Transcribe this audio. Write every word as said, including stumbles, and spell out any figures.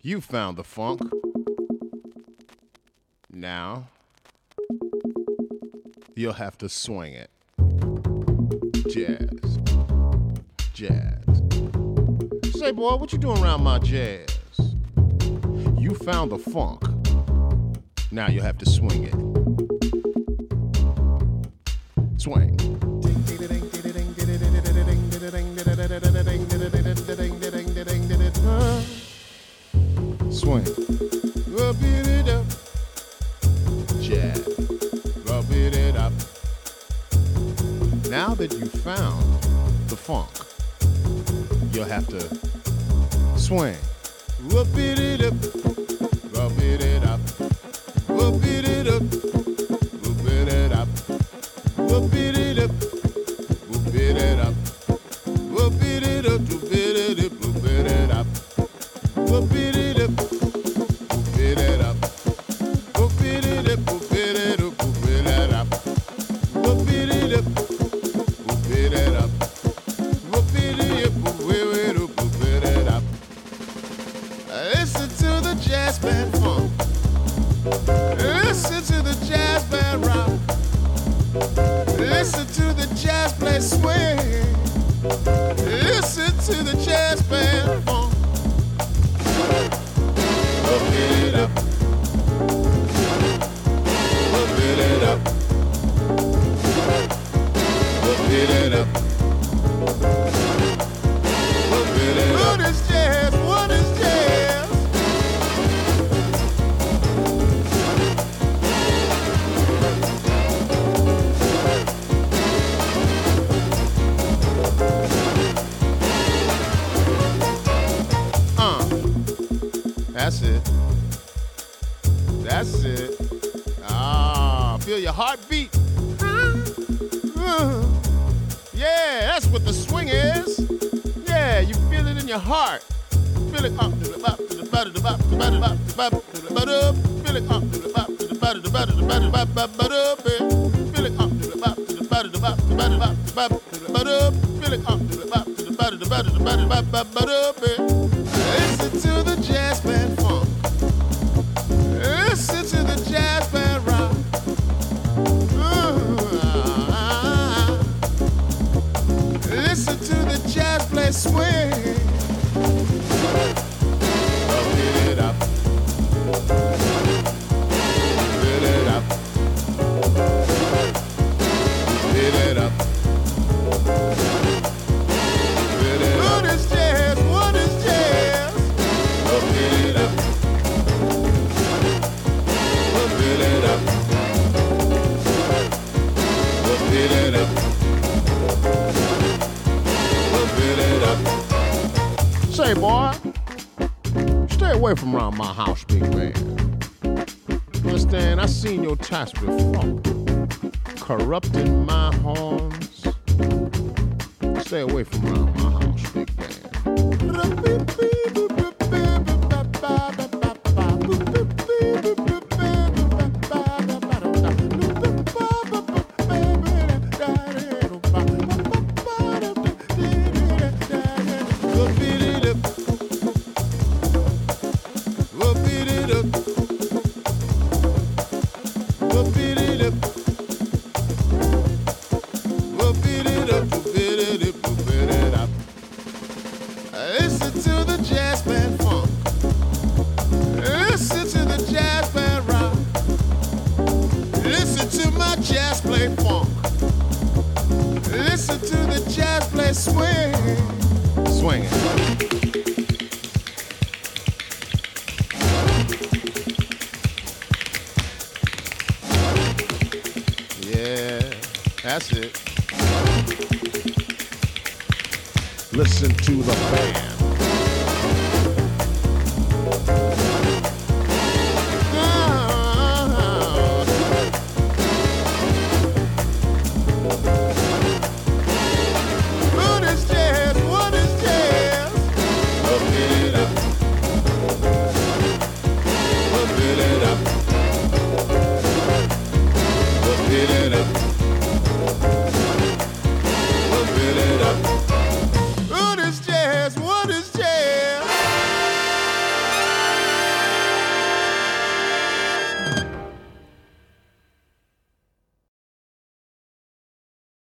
You found the funk. Now, you'll have to swing it. Jazz. Jazz. Say, boy, what you doing around my jazz? You found the funk. Now you'll have to swing it. Swing. Swing. Rub it up. Jazz. Rub it up. Now that you found the funk, you'll have to swing. Rub it up. Rub it up. Rub it up. Rub it up. Rub it up. Rub it up. Rub it up. Rub it up. Rub it up. Rub it up. Rub it up. Rub it up. Rub it up. Rub it up. Rub it up. Rub it up. Rub it up. Rub it up. Listen to the jazz band funk. Listen to the jazz band rock. Listen to the jazz play swing. Listen to the jazz band funk. Rub it up. Rub it up. Rub it up. Rub it up. What is jazz? What is jazz? Uh, that's it. That's it. Ah, feel your heartbeat. Uh, yeah, that's what the swing is. Yeah, you feel it in your heart. Feel it up to the bop, to the bop, to the bop, to the bop, to the bop, to the bop, to the bop, up. Feel it up to the bop, to the bop, to the bop, to the bop, to the bop, bop, bop, up. Feel it up to the bop, to the bop, to the bop, to the bop, to the bop, to the bop, to the bop, up. Feel it up to the bop, to the bop, to the bop, to the bop, to the bop, bop, bop, up. Listen to the jazz band funk. Listen to the jazz band rock. Uh, listen to the jazz play swing. Rub it up. Rub it up. Rub it up. What is jazz? What is jazz? Rub it up. Rub it up. Rub it up. Rub it up. Say, boy, stay away from around my house, big man. Understand? I seen your tax before, corrupting my horns. Stay away from around my house, big man. Listen to the jazz band funk. Listen to the jazz band rock. Listen to my jazz play funk. Listen to the jazz play swing. Swing it. Yeah, that's it. Listen to the band.